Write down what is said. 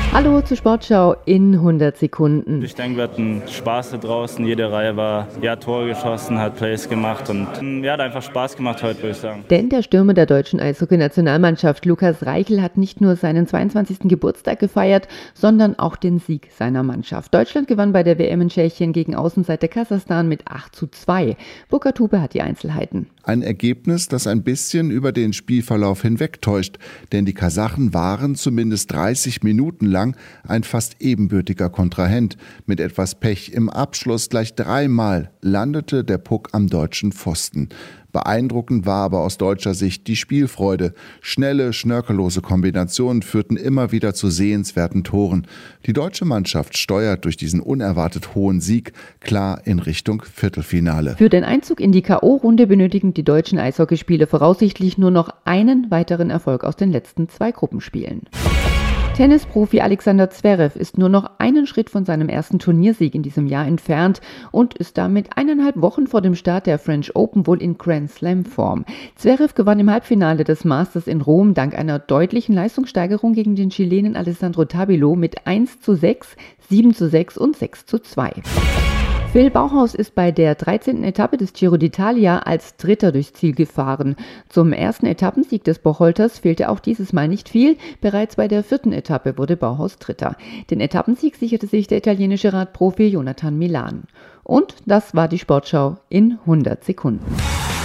Hallo zur Sportschau in 100 Sekunden. Ich denke, wir hatten Spaß da draußen. Jede Reihe war Tore geschossen, hat Plays gemacht und hat einfach Spaß gemacht heute, würde ich sagen. Denn der Stürmer der deutschen Eishockey-Nationalmannschaft Lukas Reichel hat nicht nur seinen 22. Geburtstag gefeiert, sondern auch den Sieg seiner Mannschaft. Deutschland gewann bei der WM in Tschechien gegen Außenseiter Kasachstan mit 8:2. Burkhard Hupe hat die Einzelheiten. Ein Ergebnis, das ein bisschen über den Spielverlauf hinwegtäuscht, denn die Kasachen waren zumindest 30 Minuten lang ein fast ebenbürtiger Kontrahent. Mit etwas Pech im Abschluss gleich 3-mal landete der Puck am deutschen Pfosten. Beeindruckend war aber aus deutscher Sicht die Spielfreude. Schnelle, schnörkellose Kombinationen führten immer wieder zu sehenswerten Toren. Die deutsche Mannschaft steuert durch diesen unerwartet hohen Sieg klar in Richtung Viertelfinale. Für den Einzug in die K.O.-Runde benötigen die deutschen Eishockeyspieler voraussichtlich nur noch einen weiteren Erfolg aus den letzten 2 Gruppenspielen. Tennisprofi Alexander Zverev ist nur noch einen Schritt von seinem ersten Turniersieg in diesem Jahr entfernt und ist damit 1,5 Wochen vor dem Start der French Open wohl in Grand Slam Form. Zverev gewann im Halbfinale des Masters in Rom dank einer deutlichen Leistungssteigerung gegen den Chilenen Alessandro Tabilo mit 1:6, 7:6 und 6:2. Phil Bauhaus ist bei der 13. Etappe des Giro d'Italia als Dritter durchs Ziel gefahren. Zum ersten Etappensieg des Bocholters fehlte auch dieses Mal nicht viel. Bereits bei der 4. Etappe wurde Bauhaus Dritter. Den Etappensieg sicherte sich der italienische Radprofi Jonathan Milan. Und das war die Sportschau in 100 Sekunden.